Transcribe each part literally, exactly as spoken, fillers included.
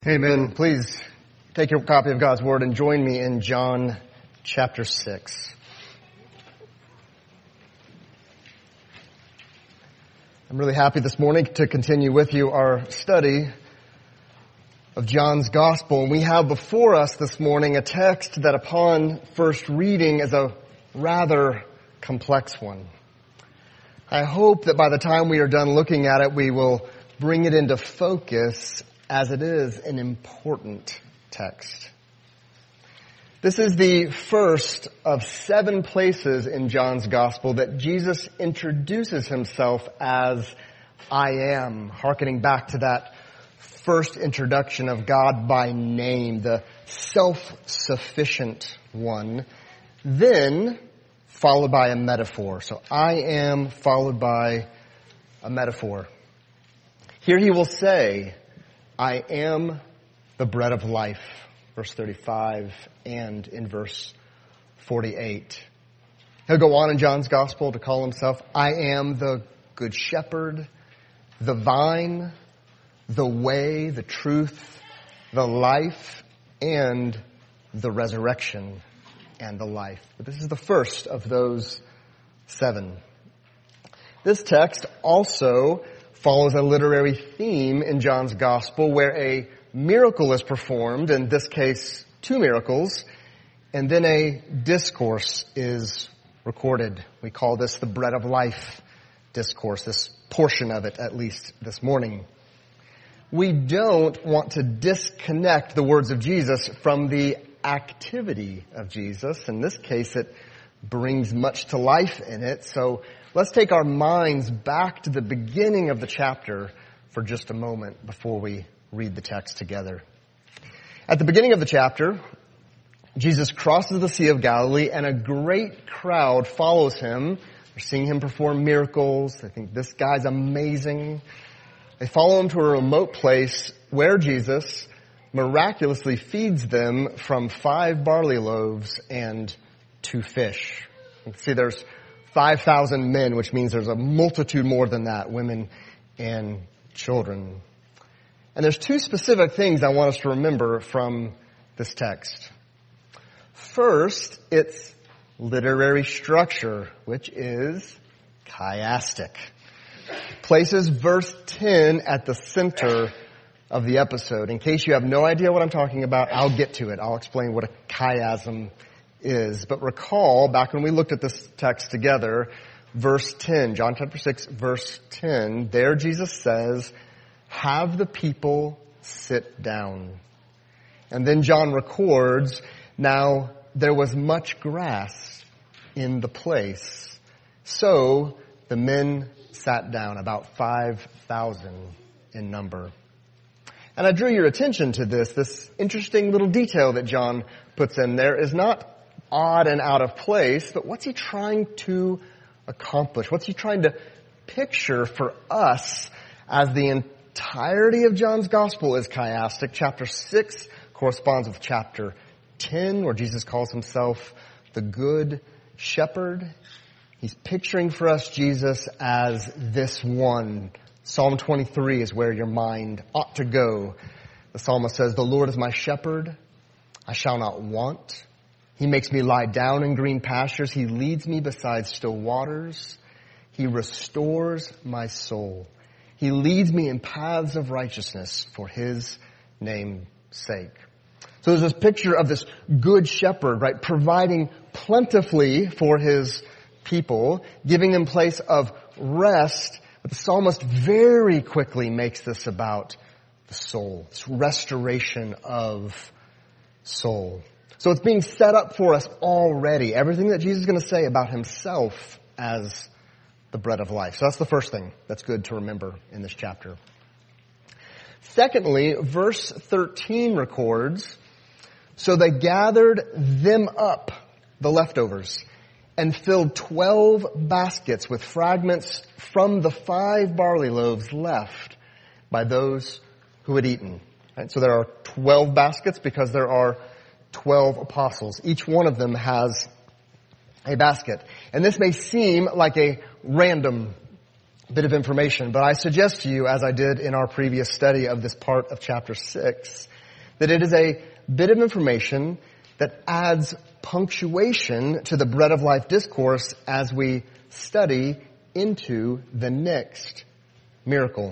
Amen. Please take your copy of God's Word and join me in John chapter six. I'm really happy this morning to continue with you our study of John's Gospel. And we have before us this morning a text that upon first reading is a rather complex one. I hope that by the time we are done looking at it, we will bring it into focus as it is an important text. This is the first of seven places in John's Gospel that Jesus introduces himself as I am, hearkening back to that first introduction of God by name, the self-sufficient one, then followed by a metaphor. So I am followed by a metaphor. Here he will say, I am the bread of life, verse thirty-five, and in verse forty-eight. He'll go on in John's Gospel to call himself, I am the good shepherd, the vine, the way, the truth, the life, and the resurrection and the life. But this is the first of those seven. This text also follows a literary theme in John's Gospel where a miracle is performed, in this case, two miracles, and then a discourse is recorded. We call this the bread of life discourse, this portion of it, at least this morning. We don't want to disconnect the words of Jesus from the activity of Jesus. In this case, it brings much to life in it, so let's take our minds back to the beginning of the chapter for just a moment before we read the text together. At the beginning of the chapter, Jesus crosses the Sea of Galilee and a great crowd follows him. They're seeing him perform miracles. They think this guy's amazing. They follow him to a remote place where Jesus miraculously feeds them from five barley loaves and two fish. You can see there's five thousand men, which means there's a multitude more than that, women and children. And there's two specific things I want us to remember from this text. First, it's literary structure, which is chiastic. Places verse ten at the center of the episode. In case you have no idea what I'm talking about, I'll get to it. I'll explain what a chiasm is. But recall, back when we looked at this text together, verse ten, John chapter six, verse ten, there Jesus says, have the people sit down. And then John records, now there was much grass in the place. So the men sat down, about five thousand in number. And I drew your attention to this. This interesting little detail that John puts in there is not odd and out of place, but what's he trying to accomplish? What's he trying to picture for us as the entirety of John's Gospel is chiastic? Chapter six corresponds with chapter ten, where Jesus calls himself the Good Shepherd. He's picturing for us Jesus as this one. Psalm twenty-three is where your mind ought to go. The psalmist says, the Lord is my shepherd, I shall not want. He makes me lie down in green pastures. He leads me beside still waters. He restores my soul. He leads me in paths of righteousness for his name's sake. So there's this picture of this good shepherd, right, providing plentifully for his people, giving them place of rest. But the psalmist very quickly makes this about the soul. It's restoration of soul. So it's being set up for us already. Everything that Jesus is going to say about himself as the bread of life. So that's the first thing that's good to remember in this chapter. Secondly, verse thirteen records, so they gathered them up, the leftovers, and filled twelve baskets with fragments from the five barley loaves left by those who had eaten. Right? So there are twelve baskets because there are twelve apostles. Each one of them has a basket. And this may seem like a random bit of information, but I suggest to you, as I did in our previous study of this part of chapter six, that it is a bit of information that adds punctuation to the Bread of Life discourse as we study into the next miracle.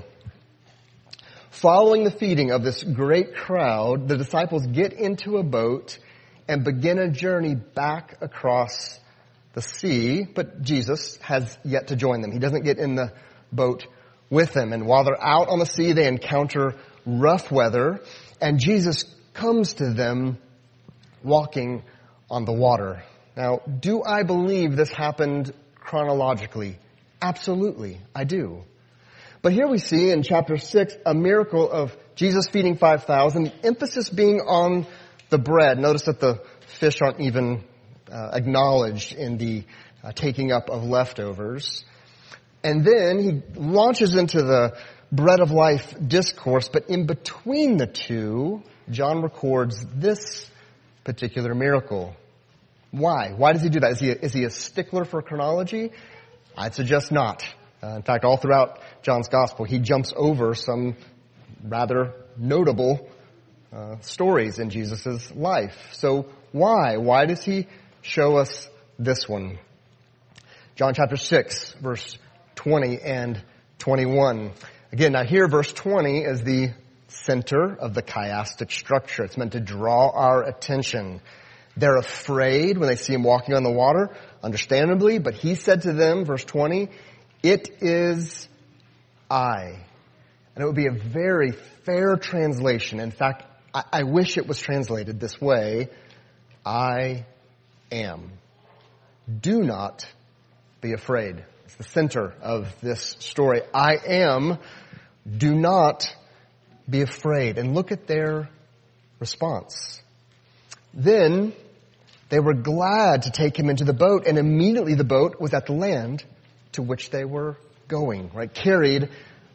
Following the feeding of this great crowd, the disciples get into a boat and begin a journey back across the sea, but Jesus has yet to join them. He doesn't get in the boat with them. And while they're out on the sea, they encounter rough weather, and Jesus comes to them walking on the water. Now, do I believe this happened chronologically? Absolutely, I do. But here we see in chapter six a miracle of Jesus feeding five thousand, the emphasis being on the bread. Notice that the fish aren't even uh, acknowledged in the uh, taking up of leftovers. And then he launches into the Bread of Life discourse, but in between the two, John records this particular miracle. Why? Why does he do that? Is he a, is he a stickler for chronology? I'd suggest not. Uh, in fact, all throughout John's gospel, he jumps over some rather notable uh, stories in Jesus' life. So why? Why does he show us this one? John chapter six, verse twenty and twenty-one. Again, now here verse twenty is the center of the chiastic structure. It's meant to draw our attention. They're afraid when they see him walking on the water, understandably, but he said to them, verse twenty, "It is I." And it would be a very fair translation. In fact, I, I wish it was translated this way. I am. Do not be afraid. It's the center of this story. I am. Do not be afraid. And look at their response. Then they were glad to take him into the boat, and immediately the boat was at the land to which they were going, right? Carried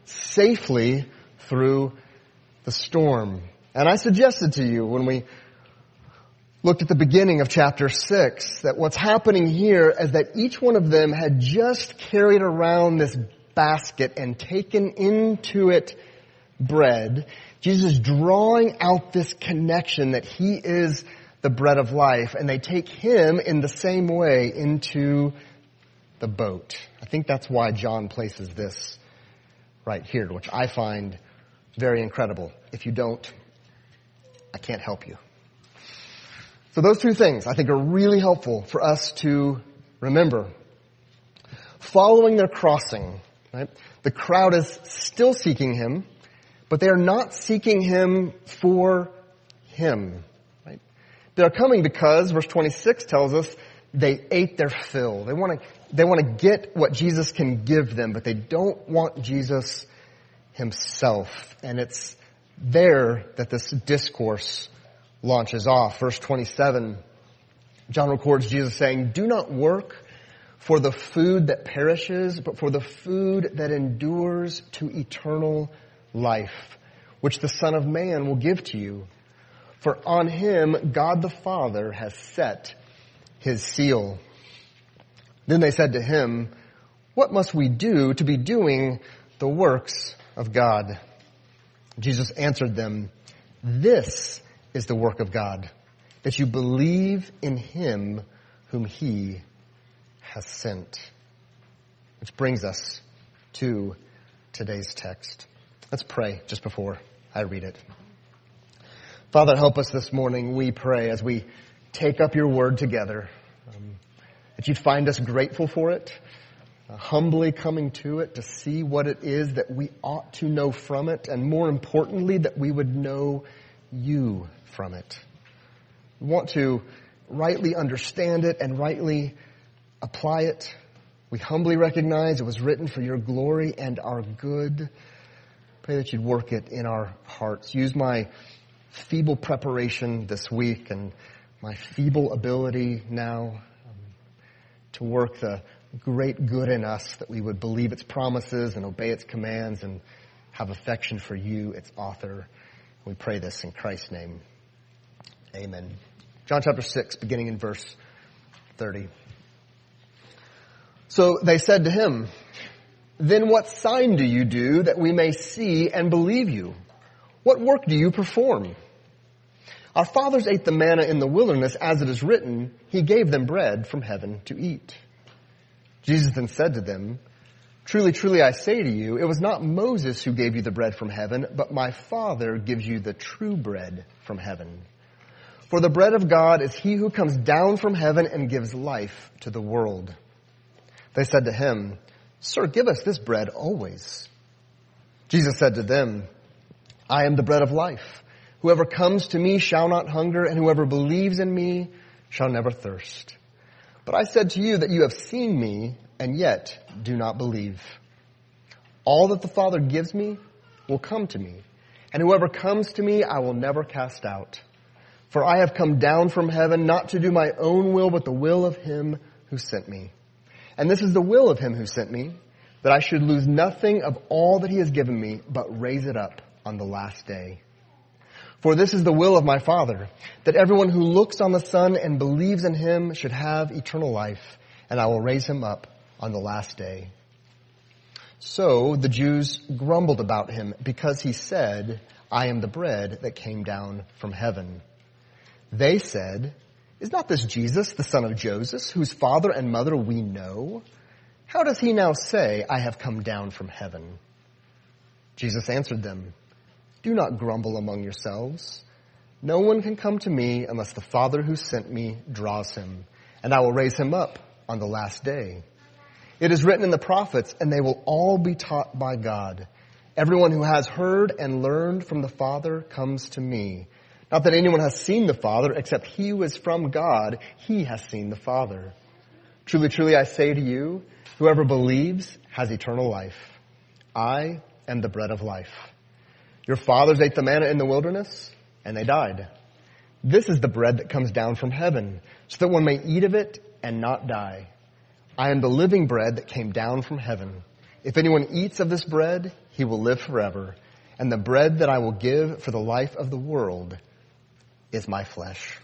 safely through the storm. And I suggested to you when we looked at the beginning of chapter six that what's happening here is that each one of them had just carried around this basket and taken into it bread. Jesus is drawing out this connection that he is the bread of life, and they take him in the same way into the boat. I think that's why John places this right here, which I find very incredible. If you don't, I can't help you. So those two things I think are really helpful for us to remember. Following their crossing, right? The crowd is still seeking him, but they are not seeking him for him. Right? They're coming because, verse twenty-six tells us, they ate their fill. They want to they want to get what Jesus can give them, but they don't want Jesus himself. And it's there that this discourse launches off. Verse twenty-seven, John records Jesus saying, "Do not work for the food that perishes, but for the food that endures to eternal life, which the Son of Man will give to you. For on him God the Father has set his seal." Then they said to him, "What must we do to be doing the works of God?" Jesus answered them, "This is the work of God, that you believe in him whom he has sent." Which brings us to today's text. Let's pray just before I read it. Father, help us this morning, we pray, as we take up your word together, um, that you'd find us grateful for it, uh, humbly coming to it to see what it is that we ought to know from it, and more importantly, that we would know you from it. We want to rightly understand it and rightly apply it. We humbly recognize it was written for your glory and our good. Pray that you'd work it in our hearts. Use my feeble preparation this week and my feeble ability now um, to work the great good in us, that we would believe its promises and obey its commands and have affection for you, its author. We pray this in Christ's name. Amen. John chapter six, beginning in verse thirty. So they said to him, "Then what sign do you do that we may see and believe you? What work do you perform?" Our fathers ate the manna in the wilderness, as it is written, He gave them bread from heaven to eat. Jesus then said to them, Truly, truly, I say to you, it was not Moses who gave you the bread from heaven, but my Father gives you the true bread from heaven. For the bread of God is he who comes down from heaven and gives life to the world. They said to him, Sir, give us this bread always. Jesus said to them, I am the bread of life. Whoever comes to me shall not hunger, and whoever believes in me shall never thirst. But I said to you that you have seen me, and yet do not believe. All that the Father gives me will come to me, and whoever comes to me I will never cast out. For I have come down from heaven not to do my own will, but the will of him who sent me. And this is the will of him who sent me, that I should lose nothing of all that he has given me, but raise it up on the last day. For this is the will of my Father, that everyone who looks on the Son and believes in him should have eternal life, and I will raise him up on the last day. So the Jews grumbled about him because he said, I am the bread that came down from heaven. They said, Is not this Jesus, the son of Joseph, whose father and mother we know? How does he now say, I have come down from heaven? Jesus answered them, Do not grumble among yourselves. No one can come to me unless the Father who sent me draws him, and I will raise him up on the last day. It is written in the prophets, and they will all be taught by God. Everyone who has heard and learned from the Father comes to me. Not that anyone has seen the Father, except he who is from God, he has seen the Father. Truly, truly, I say to you, whoever believes has eternal life. I am the bread of life. Your fathers ate the manna in the wilderness, and they died. This is the bread that comes down from heaven, so that one may eat of it and not die. I am the living bread that came down from heaven. If anyone eats of this bread, he will live forever. And the bread that I will give for the life of the world is my flesh.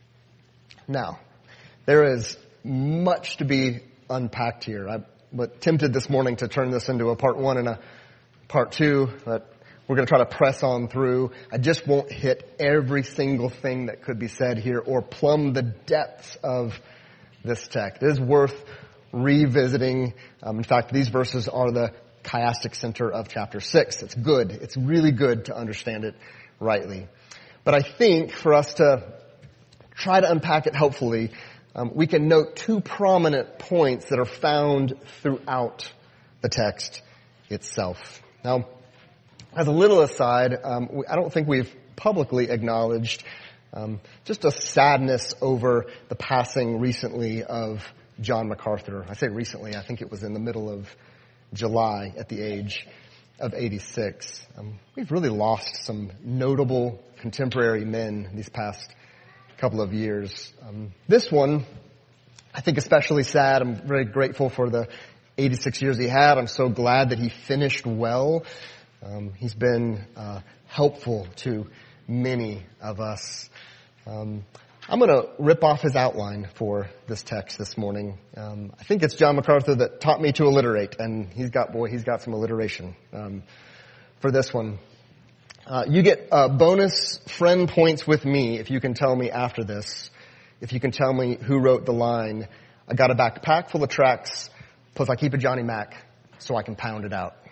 Now, there is much to be unpacked here. I was tempted this morning to turn this into a part one and a part two, but we're going to try to press on through. I just won't hit every single thing that could be said here or plumb the depths of this text. It is worth revisiting. Um, in fact, these verses are the chiastic center of chapter six. It's good. It's really good to understand it rightly. But I think for us to try to unpack it helpfully, um, we can note two prominent points that are found throughout the text itself. Now, as a little aside, um, we, I don't think we've publicly acknowledged um, just a sadness over the passing recently of John MacArthur. I say recently, I think it was in the middle of July at the age of eighty-six. Um, we've really lost some notable contemporary men these past couple of years. Um, this one, I think especially sad. I'm very grateful for the eighty-six years he had. I'm so glad that he finished well. Um, he's been uh, helpful to many of us. Um, I'm going to rip off his outline for this text this morning. Um, I think it's John MacArthur that taught me to alliterate, and he's got, boy, he's got some alliteration um, for this one. Uh, you get uh, bonus friend points with me if you can tell me after this, if you can tell me who wrote the line, I got a backpack full of tracks, plus I keep a Johnny Mac so I can pound it out.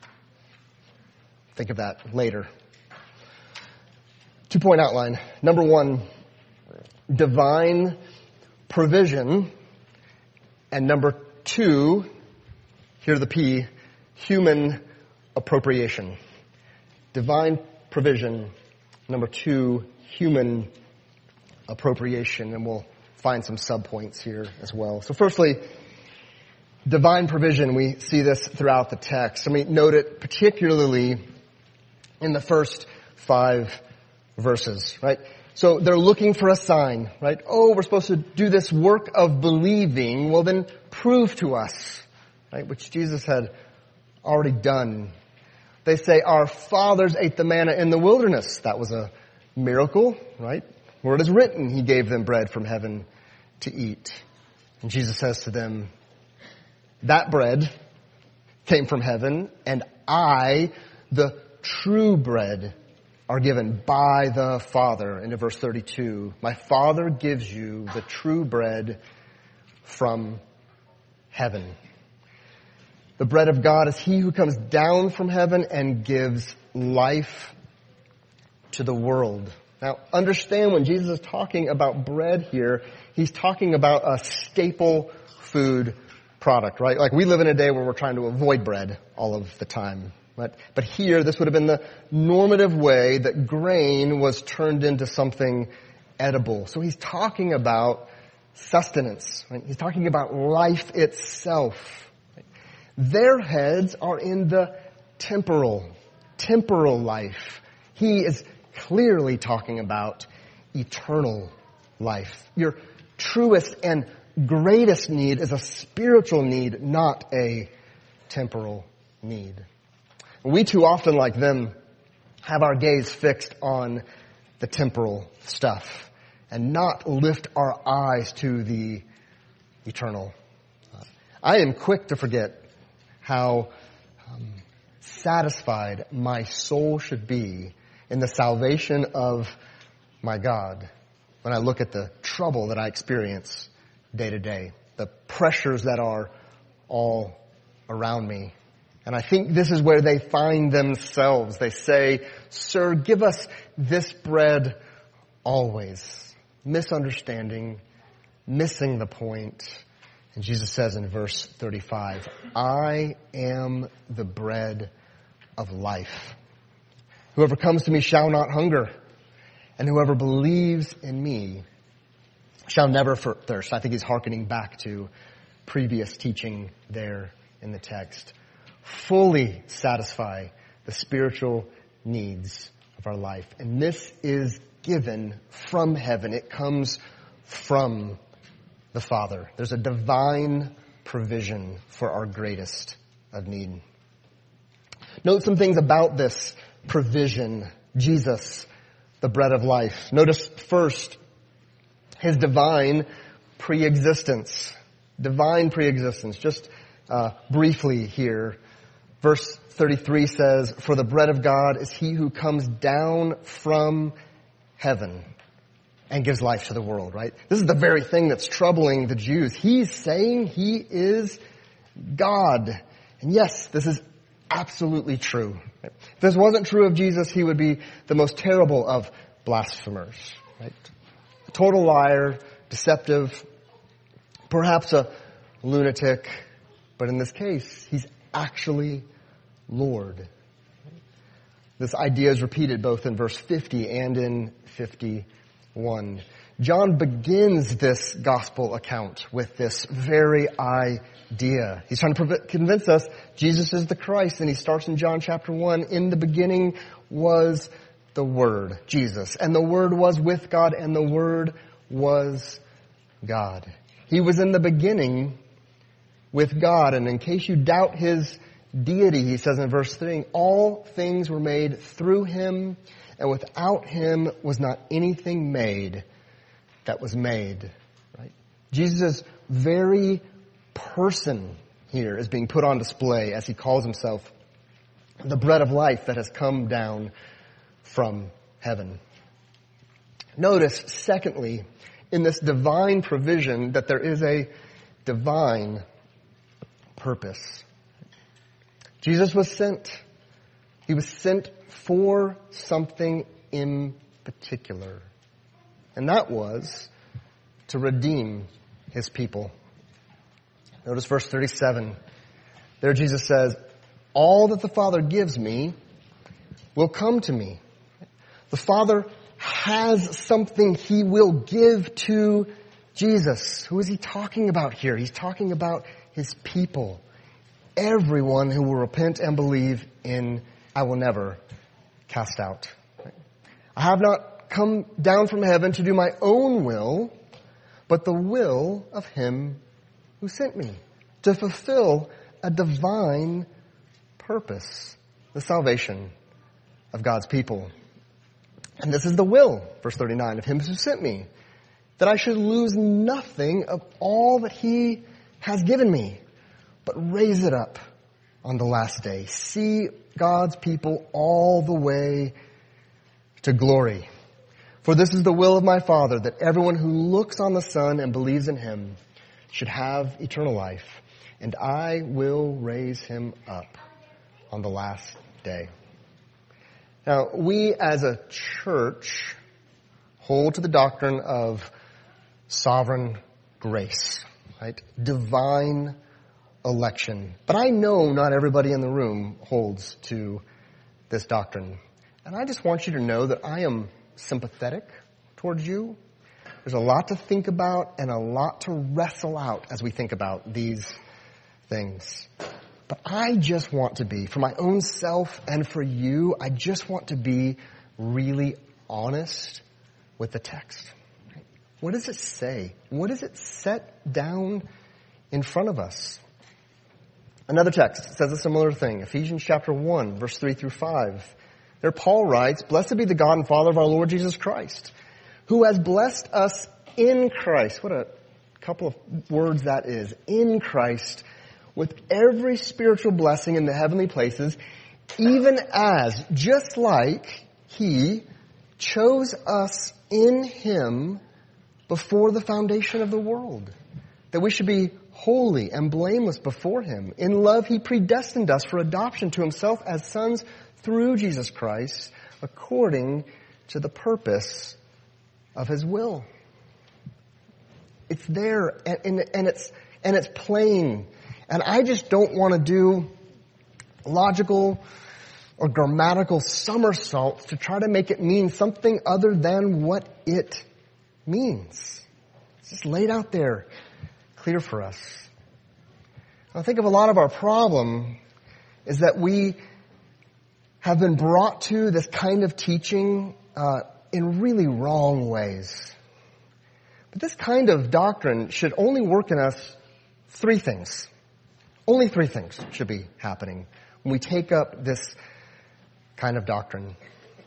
Think of that later. Two-point outline. Number one, divine provision. And number two, here's the P, human appropriation. Divine provision. Number two, human appropriation. And we'll find some subpoints here as well. So firstly, divine provision. We see this throughout the text. I mean, note it particularly in the first five verses, right? So they're looking for a sign, right? Oh, we're supposed to do this work of believing. Well, then prove to us, right? Which Jesus had already done. They say, our fathers ate the manna in the wilderness. That was a miracle, right? Where it is written, he gave them bread from heaven to eat. And Jesus says to them, that bread came from heaven, and I, the true bread are given by the Father. Into verse thirty-two, my Father gives you the true bread from heaven. The bread of God is he who comes down from heaven and gives life to the world. Now, understand when Jesus is talking about bread here, he's talking about a staple food product, right? Like we live in a day where we're trying to avoid bread all of the time. But, but here, this would have been the normative way that grain was turned into something edible. So he's talking about sustenance, right? He's talking about life itself. Right? Their heads are in the temporal, temporal life. He is clearly talking about eternal life. Your truest and greatest need is a spiritual need, not a temporal need. We too often, like them, have our gaze fixed on the temporal stuff and not lift our eyes to the eternal. I am quick to forget how um, satisfied my soul should be in the salvation of my God when I look at the trouble that I experience day to day, the pressures that are all around me. And I think this is where they find themselves. They say, Sir, give us this bread always. Misunderstanding, missing the point. And Jesus says in verse thirty-five, I am the bread of life. Whoever comes to me shall not hunger, and whoever believes in me shall never thirst. I think he's hearkening back to previous teaching there in the text. Fully satisfy the spiritual needs of our life. And this is given from heaven. It comes from the Father. There's a divine provision for our greatest of need. Note some things about this provision. Jesus, the bread of life. Notice first his divine preexistence. Divine preexistence. Just uh, briefly here. Verse thirty-three says, for the bread of God is he who comes down from heaven and gives life to the world, right? This is the very thing that's troubling the Jews. He's saying he is God. And yes, this is absolutely true. If this wasn't true of Jesus, he would be the most terrible of blasphemers, right? A total liar, deceptive, perhaps a lunatic, but in this case, he's actually Lord. This idea is repeated both in verse fifty and in fifty-one. John begins this gospel account with this very idea. He's trying to convince us Jesus is the Christ, and he starts in John chapter one. In the beginning was the Word, Jesus, and the Word was with God, and the Word was God. He was in the beginning with God, and in case you doubt his deity, he says in verse three, all things were made through him, and without him was not anything made that was made. Right? Jesus' very person here is being put on display as he calls himself the bread of life that has come down from heaven. Notice, secondly, in this divine provision that there is a divine purpose. Jesus was sent. He was sent for something in particular. And that was to redeem his people. Notice verse thirty-seven. There Jesus says, all that the Father gives me will come to me. The Father has something he will give to Jesus. Who is he talking about here? He's talking about his people. Everyone who will repent and believe in, I will never cast out. I have not come down from heaven to do my own will, but the will of him who sent me, to fulfill a divine purpose, the salvation of God's people. And this is the will, verse thirty-nine, of him who sent me, that I should lose nothing of all that he has given me, but raise it up on the last day. See God's people all the way to glory. For this is the will of my Father, that everyone who looks on the Son and believes in him should have eternal life, and I will raise him up on the last day. Now, we as a church hold to the doctrine of sovereign grace, right? Divine election. But I know not everybody in the room holds to this doctrine. And I just want you to know that I am sympathetic towards you. There's a lot to think about and a lot to wrestle out as we think about these things. But I just want to be, for my own self and for you, I just want to be really honest with the text. What does it say? What does it set down in front of us? Another text says a similar thing. Ephesians chapter one, verse three through five. There Paul writes, "Blessed be the God and Father of our Lord Jesus Christ, who has blessed us in Christ." What a couple of words that is. In Christ, with every spiritual blessing in the heavenly places, even as, just like he chose us in him before the foundation of the world, that we should be holy and blameless before him. In love, he predestined us for adoption to himself as sons through Jesus Christ, according to the purpose of his will. It's there, and, and, and it's and it's plain. And I just don't want to do logical or grammatical somersaults to try to make it mean something other than what it means. It's just laid out there, clear for us. I think of a lot of our problem is that we have been brought to this kind of teaching uh, in really wrong ways. But this kind of doctrine should only work in us three things. Only three things should be happening when we take up this kind of doctrine.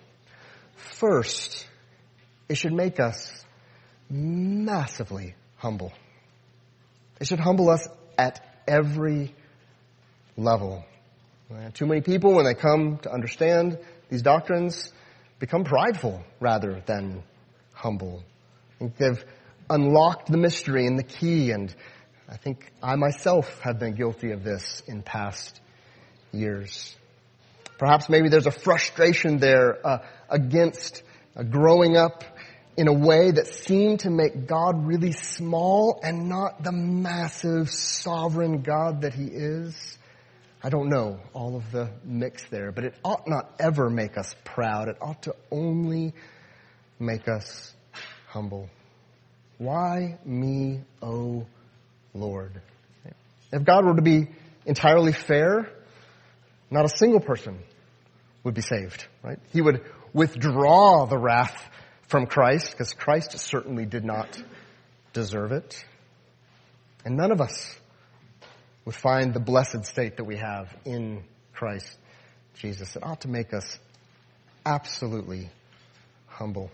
First, it should make us massively humble. It should humble us at every level. Too many people, when they come to understand these doctrines, become prideful rather than humble. I think they've unlocked the mystery and the key, and I think I myself have been guilty of this in past years. Perhaps maybe there's a frustration there uh, against uh, growing up in a way that seemed to make God really small and not the massive sovereign God that he is. I don't know all of the mix there, but it ought not ever make us proud. It ought to only make us humble. Why me, O Lord? If God were to be entirely fair, not a single person would be saved, right? He would withdraw the wrath from Christ, because Christ certainly did not deserve it. And none of us would find the blessed state that we have in Christ Jesus. It ought to make us absolutely humble.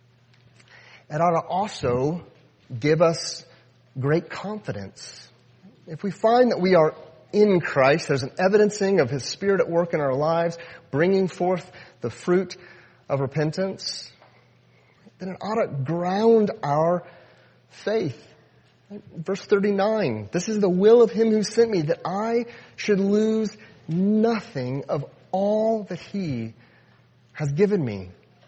It ought to also give us great confidence. If we find that we are in Christ, there's an evidencing of his Spirit at work in our lives, bringing forth the fruit of repentance, then it ought to ground our faith. Verse thirty-nine, this is the will of him who sent me, that I should lose nothing of all that he has given me.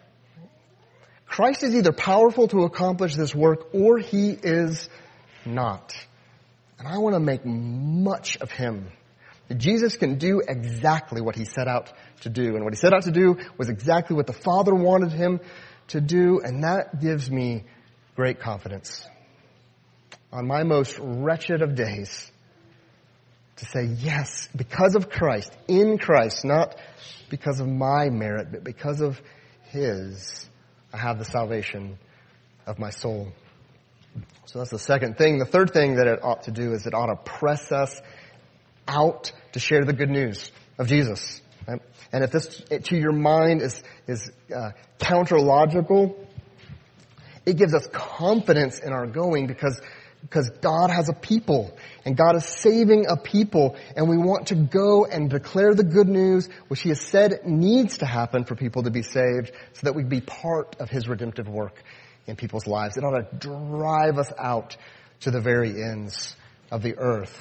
Christ is either powerful to accomplish this work or he is not. And I want to make much of him. Jesus can do exactly what he set out to do. And what he set out to do was exactly what the Father wanted him to do. And that gives me great confidence. On my most wretched of days, to say, yes, because of Christ, in Christ, not because of my merit, but because of his, I have the salvation of my soul. So that's the second thing. The third thing that it ought to do is it ought to press us out to share the good news of Jesus. Right? And if this, to your mind, is, is uh, counter-logical, it gives us confidence in our going, because because God has a people, and God is saving a people, and we want to go and declare the good news, which he has said needs to happen for people to be saved, so that we can be part of his redemptive work in people's lives. It ought to drive us out to the very ends of the earth.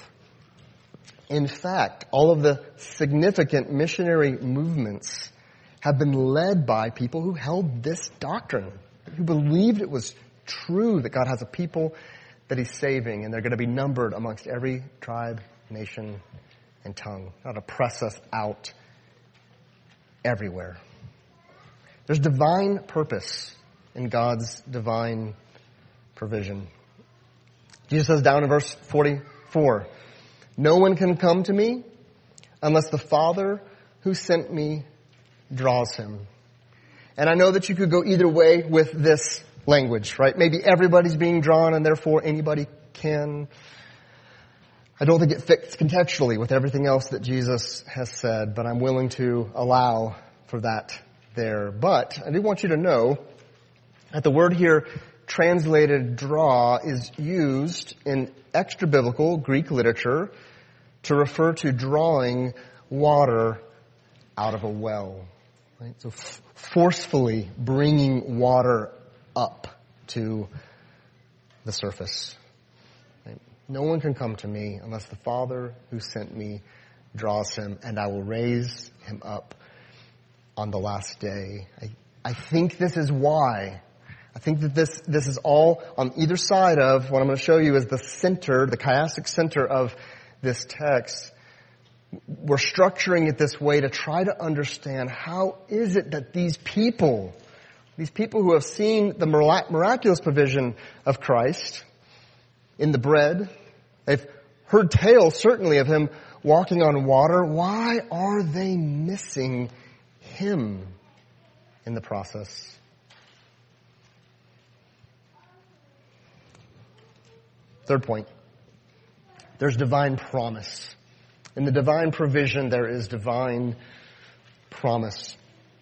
In fact, all of the significant missionary movements have been led by people who held this doctrine, who believed it was true that God has a people that he's saving, and they're going to be numbered amongst every tribe, nation, and tongue. It ought to press us out everywhere. There's divine purpose in God's divine provision. Jesus says down in verse forty-four, "No one can come to me unless the Father who sent me draws him." And I know that you could go either way with this language, right? Maybe everybody's being drawn and therefore anybody can. I don't think it fits contextually with everything else that Jesus has said, but I'm willing to allow for that there. But I do want you to know that the word here translated draw is used in extra-biblical Greek literature to refer to drawing water out of a well. Right? So f- forcefully bringing water up to the surface. Right? No one can come to me unless the Father who sent me draws him, and I will raise him up on the last day. I, I think this is why. I think that this, this is all on either side of what I'm going to show you is the center, the chiastic center of this text. We're structuring it this way to try to understand how is it that these people, these people who have seen the miraculous provision of Christ in the bread, they've heard tales certainly of him walking on water. Why are they missing him in the process? Third point, there's divine promise. In the divine provision, there is divine promise.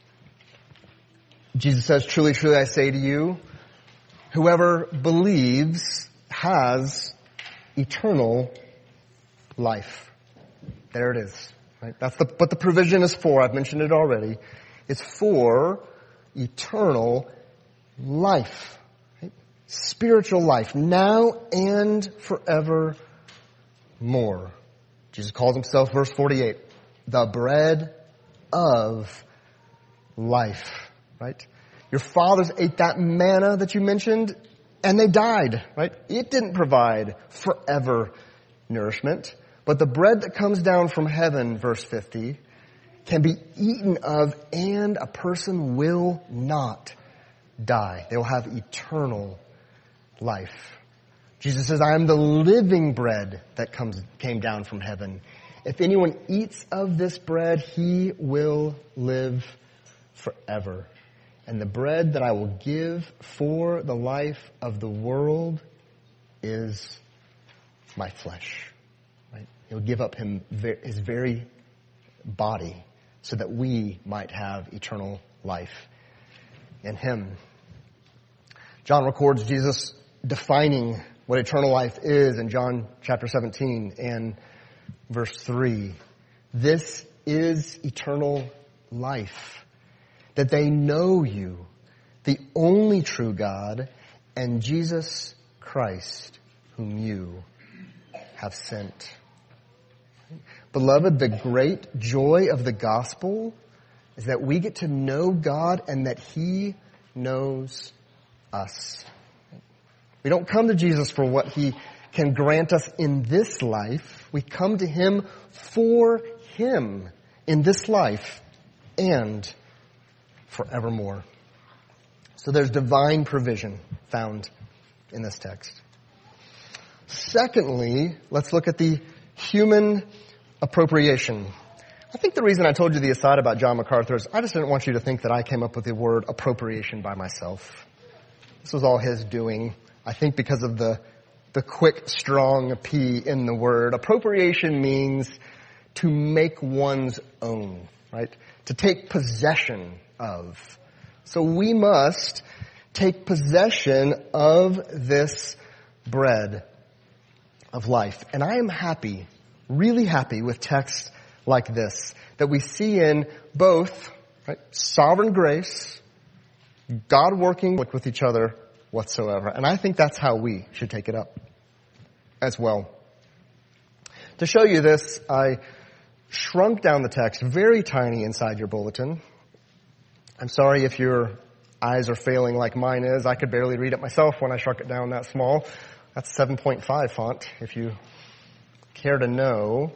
Jesus says, "Truly, truly, I say to you, whoever believes has eternal life." There it is. Right? That's the, what the provision is for. I've mentioned it already. It's for eternal life. Right? Spiritual life, now and forevermore. Jesus calls himself, verse forty-eight, the bread of life. Right? Your fathers ate that manna that you mentioned, and they died. Right? It didn't provide forever nourishment. But the bread that comes down from heaven, verse fifty, can be eaten of, and a person will not die. They will have eternal life. Jesus says, "I am the living bread that comes came down from heaven. If anyone eats of this bread, he will live forever. And the bread that I will give for the life of the world is my flesh." Right? He'll give up him his very body so that we might have eternal life in him. John records Jesus defining what eternal life is in John chapter seventeen and verse three. "This is eternal life, that they know you, the only true God, and Jesus Christ, whom you have sent." Beloved, the great joy of the gospel is that we get to know God and that he knows us. We don't come to Jesus for what he can grant us in this life. We come to him for him in this life and forevermore. So there's divine provision found in this text. Secondly, let's look at the human appropriation. I think the reason I told you the aside about John MacArthur is I just didn't want you to think that I came up with the word appropriation by myself. This was all his doing. I think because of the the quick, strong P in the word. Appropriation means to make one's own, right? To take possession of. So we must take possession of this bread. of life. And I am happy, really happy with texts like this, that we see in both right, sovereign grace, God working with each other whatsoever. And I think that's how we should take it up as well. To show you this, I shrunk down the text very tiny inside your bulletin. I'm sorry if your eyes are failing like mine is. I could barely read it myself when I shrunk it down that small. That's seven point five font, if you care to know.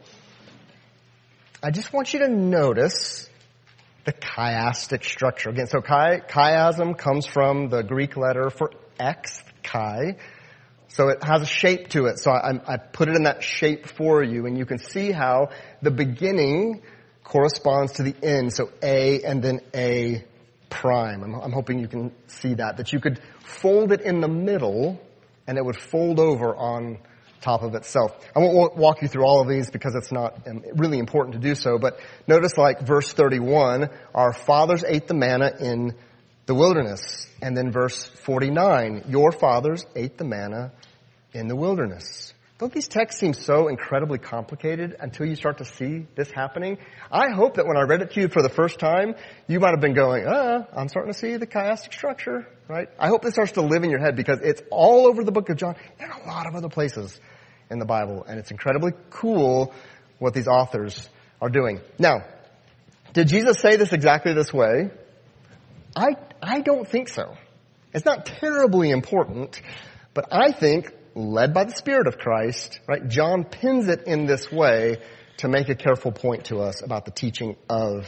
I just want you to notice the chiastic structure. Again, so chi, chiasm comes from the Greek letter for X, chi. So it has a shape to it. So I, I put it in that shape for you, and you can see how the beginning corresponds to the end. So A and then A prime. I'm, I'm hoping you can see that. That you could fold it in the middle, and it would fold over on top of itself. I won't walk you through all of these because it's not really important to do so, but notice like verse thirty-one, our fathers ate the manna in the wilderness. And then verse forty-nine, your fathers ate the manna in the wilderness. Don't these texts seem so incredibly complicated until you start to see this happening? I hope that when I read it to you for the first time, you might have been going, ah, I'm starting to see the chiastic structure, right? I hope this starts to live in your head because it's all over the book of John and a lot of other places in the Bible. And it's incredibly cool what these authors are doing. Now, did Jesus say this exactly this way? I, I don't think so. It's not terribly important, but I think, led by the Spirit of Christ, right, John pins it in this way to make a careful point to us about the teaching of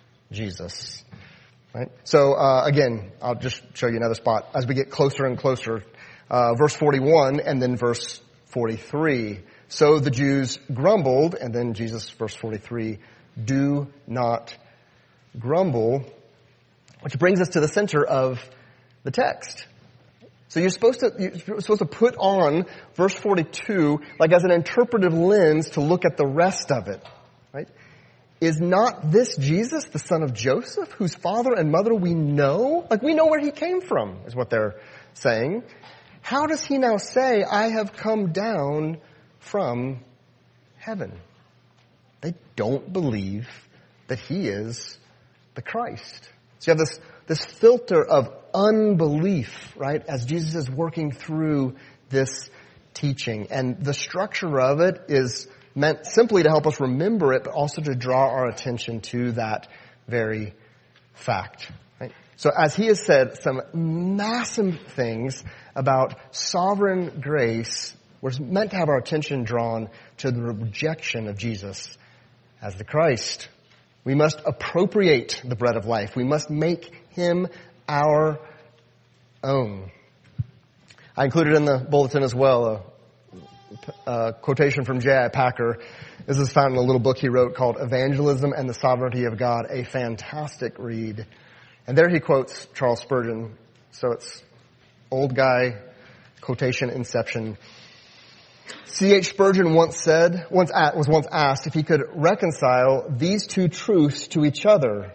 Jesus. Right? So, uh, again, I'll just show you another spot as we get closer and closer. Uh, verse forty-one and then verse forty-three. So the Jews grumbled, and then Jesus, verse forty-three, do not grumble, which brings us to the center of the text. So you're supposed to, you're supposed to put on verse forty-two like as an interpretive lens to look at the rest of it, right? Is not this Jesus, the son of Joseph, whose father and mother we know? Like we know where he came from, is what they're saying. How does he now say, I have come down from heaven? They don't believe that he is the Christ. So you have this, this filter of unbelief, right, as Jesus is working through this teaching. And the structure of it is meant simply to help us remember it, but also to draw our attention to that very fact. Right? So as he has said some massive things about sovereign grace, we're meant to have our attention drawn to the rejection of Jesus as the Christ. We must appropriate the bread of life. We must make him our own. I included in the bulletin as well a, a quotation from J I Packer. This is found in a little book he wrote called Evangelism and the Sovereignty of God, a fantastic read. And there he quotes Charles Spurgeon. So it's old guy quotation inception. C H Spurgeon once said, once at, was once asked if he could reconcile these two truths to each other.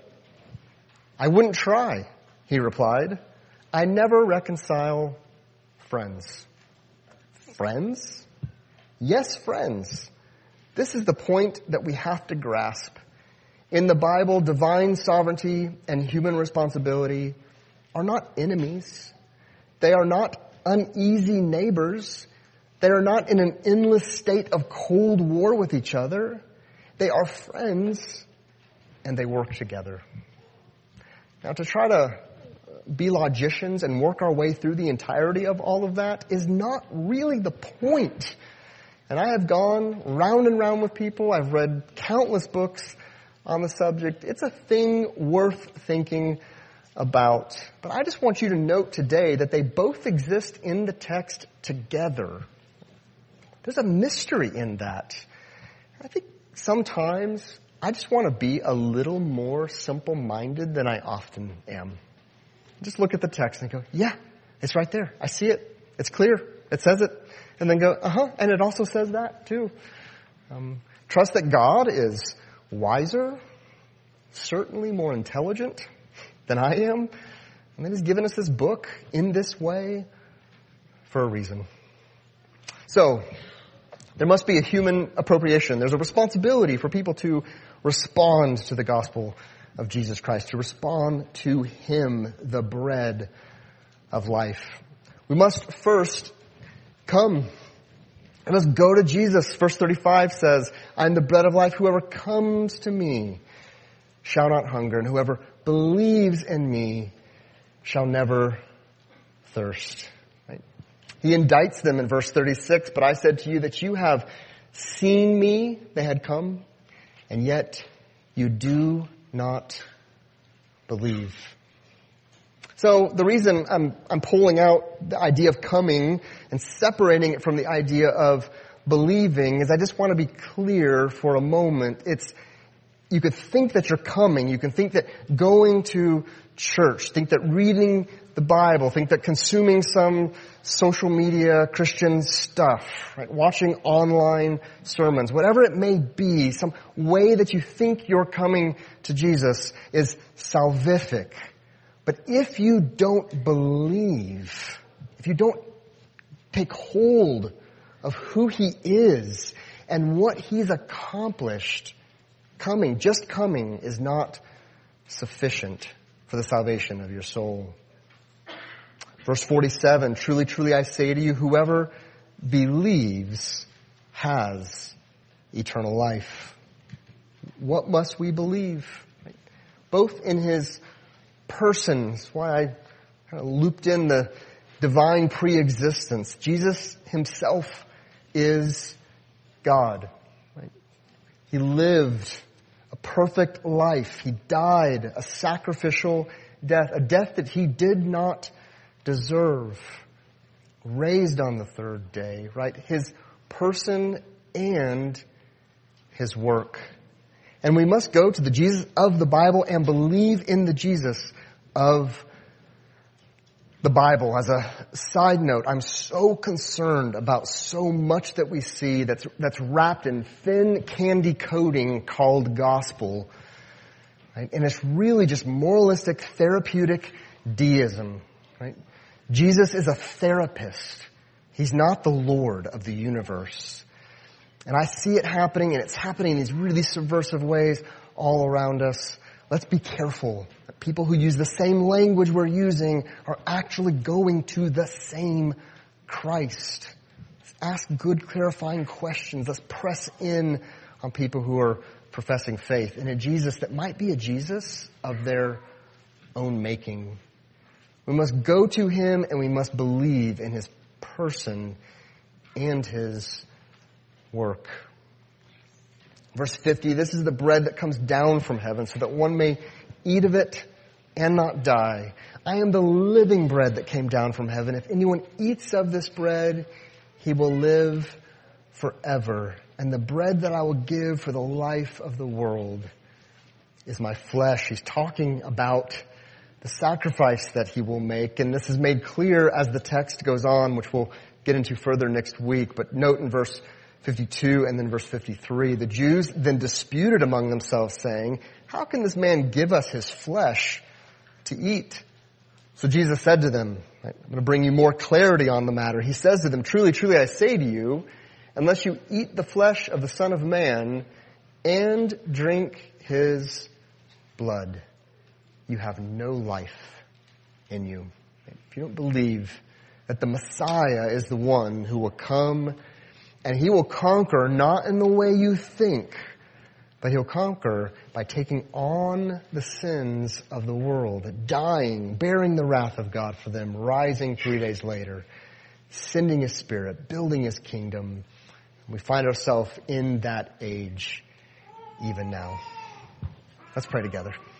I wouldn't try, he replied. I never reconcile friends. Friends? Yes, friends. This is the point that we have to grasp. In the Bible, divine sovereignty and human responsibility are not enemies. They are not uneasy neighbors. They are not in an endless state of cold war with each other. They are friends, and they work together. Now, to try to be logicians and work our way through the entirety of all of that is not really the point. And I have gone round and round with people. I've read countless books on the subject. It's a thing worth thinking about. But I just want you to note today that they both exist in the text together. There's a mystery in that. I think sometimes I just want to be a little more simple-minded than I often am. Just look at the text and go, yeah, it's right there. I see it. It's clear. It says it. And then go, uh-huh, and it also says that too. Um, trust that God is wiser, certainly more intelligent than I am, and that he's given us this book in this way for a reason. So, There must be a human appropriation. There's a responsibility for people to respond to the gospel of Jesus Christ, to respond to Him, the bread of life. We must first come. We must go to Jesus. Verse thirty-five says, I am the bread of life. Whoever comes to me shall not hunger, and whoever believes in me shall never thirst. Right? He indicts them in verse thirty-six, but I said to you that you have seen me, they had come, and yet you do not believe. So the reason I'm, I'm pulling out the idea of coming and separating it from the idea of believing is I just want to be clear for a moment. It's, you could think that you're coming. You can think that going to church, think that reading the Bible, think that consuming some social media Christian stuff, right? Watching online sermons, whatever it may be, some way that you think you're coming to Jesus is salvific. But if you don't believe, if you don't take hold of who He is and what He's accomplished, coming, just coming, is not sufficient for the salvation of your soul. Verse forty-seven, truly, truly I say to you, whoever believes has eternal life. What must we believe? Both in His person. That's why I kind of looped in the divine pre-existence. Jesus Himself is God. Right? He lived a perfect life. He died a sacrificial death, a death that He did not deserve. Raised on the third day, right? His person and His work. And we must go to the Jesus of the Bible and believe in the Jesus of the Bible. As a side note, I'm so concerned about so much that we see that's that's wrapped in thin candy coating called gospel. Right? And it's really just moralistic, therapeutic deism. Right? Jesus is a therapist. He's not the Lord of the universe. And I see it happening, and it's happening in these really subversive ways all around us. Let's be careful that people who use the same language we're using are actually going to the same Christ. Let's ask good clarifying questions. Let's press in on people who are professing faith in a Jesus that might be a Jesus of their own making. We must go to Him and we must believe in His person and His work. Verse fifty, this is the bread that comes down from heaven so that one may eat of it and not die. I am the living bread that came down from heaven. If anyone eats of this bread, he will live forever. And the bread that I will give for the life of the world is my flesh. He's talking about the sacrifice that He will make. And this is made clear as the text goes on, which we'll get into further next week. But note in verse fifty-two and then verse fifty-three, the Jews then disputed among themselves, saying, how can this man give us his flesh to eat? So Jesus said to them, right, I'm going to bring you more clarity on the matter. He says to them, truly, truly, I say to you, unless you eat the flesh of the Son of Man and drink His blood, you have no life in you. If you don't believe that the Messiah is the one who will come and He will conquer not in the way you think, but He'll conquer by taking on the sins of the world, dying, bearing the wrath of God for them, rising three days later, sending His Spirit, building His kingdom. We find ourselves in that age even now. Let's pray together.